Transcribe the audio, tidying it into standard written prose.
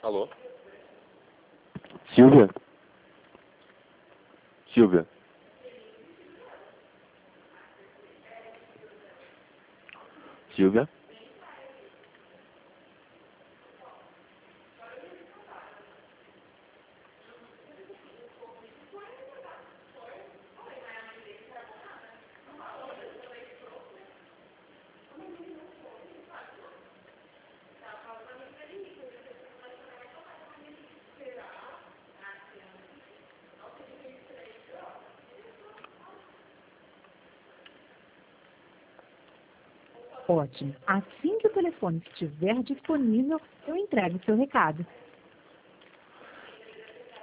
Alô? Silvia? Silvia? Silvia? Ótimo. Assim que o telefone estiver disponível, eu entrego o seu recado.